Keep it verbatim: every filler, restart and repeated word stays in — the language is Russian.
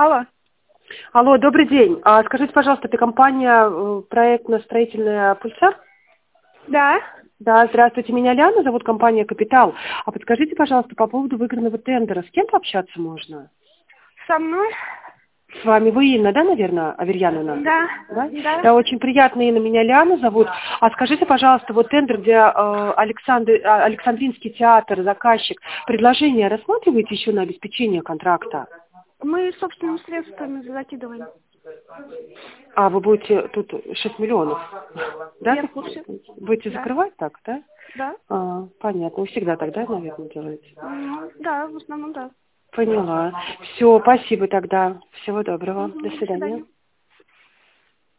Алло. Алло, добрый день. А скажите, пожалуйста, это компания э, проектно-строительная «Пульсар»? Да. Да, здравствуйте, меня Ляна, зовут компания «Капитал». А подскажите, пожалуйста, по поводу выигранного тендера, с кем пообщаться можно? Со мной? С вами вы Инна, да, наверное, Аверьяновна? Да. Да? Да. Да, очень приятно, Инна, меня Ляна зовут. А скажите, пожалуйста, вот тендер, где э, Александр, э, Александринский театр, заказчик, предложение рассматриваете еще на обеспечение контракта? Мы собственными средствами закидываем. А, вы будете тут шесть миллионов, да? Я в курсе. Будете Да. закрывать так, да? Да. А, понятно. Вы всегда тогда, наверное, делаете? Ну, да, в основном да. Поняла. Все, спасибо тогда. Всего доброго. Угу. До До свидания. свидания.